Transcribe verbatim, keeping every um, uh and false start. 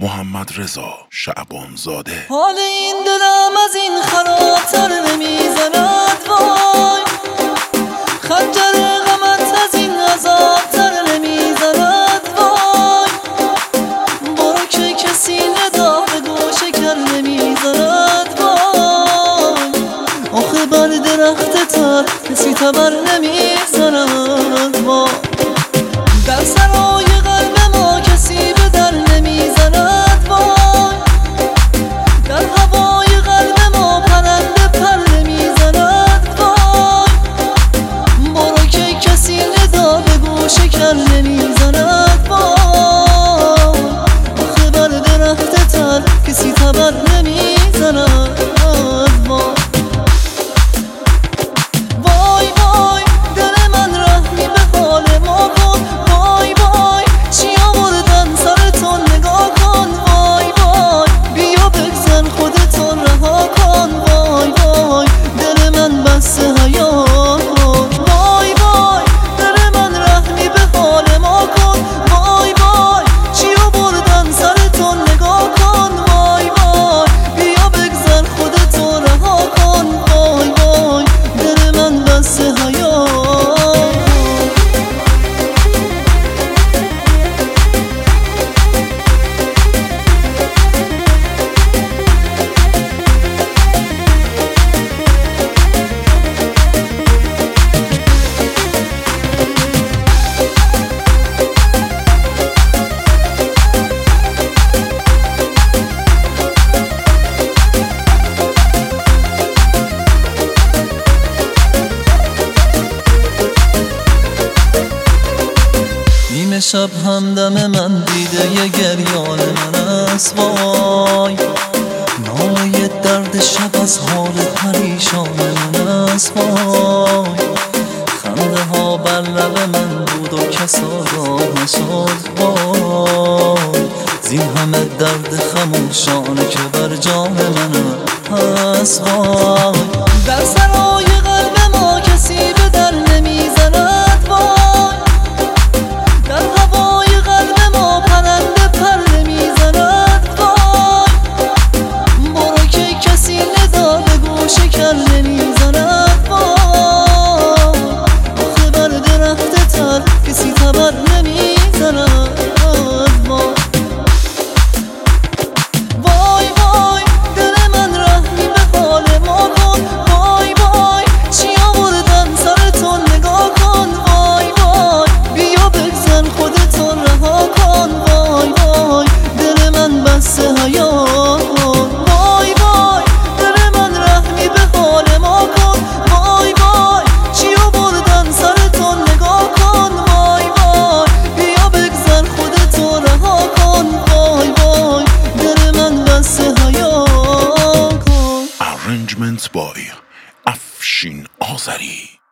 محمد رضا شعبانزاده. حال این دلم از این خرابتر نمیزند وای، خنجر غمت از این عذابتر نمیزند وای، برو که کسی ندا به گوش کر نمیزند وای، آخه بر درخت تر کسی تبر نمیزند وای، در سرای قلب ما کسی به در نمیزند وای، در هوای قلب ما پرنده پر نمیزند وای، برو که کسی ندا به گوش کر نمیزند وای، آخه بر درخت تر کسی تبر نمیزند وای. نیمه شب همدم من دیده ی گریان من است وای، ناله درد شب از حال پریشان من است وای، خنده ها بر لب من بود و کس آگاه نشد وای، زین همه درد خموشانه که بر جان من هست وای، در سرای قلب ما کسی به در نمیزند وای، در هوای قلب ما پرنده پر نمیزند وای، برو که کسی ندا به گوش کر نمیزند وای، آخه بر درخت تر کسی تبر نمیزند وای. وای وای دل من رحمی به حال ما کن، وای وای چی آوردن سرتون نگاه کن، وای وای بیا بگذر خودتون رها کن، وای وای دل من بسته حیات، وای وای دل من رحمی به حال ما کن، وای وای چی آوردن سرتون نگاه کن، وای وای بیا بگذر خودتون رها کن، وای وای دل من بسته حیات کن. Arrangement by افشین آذری.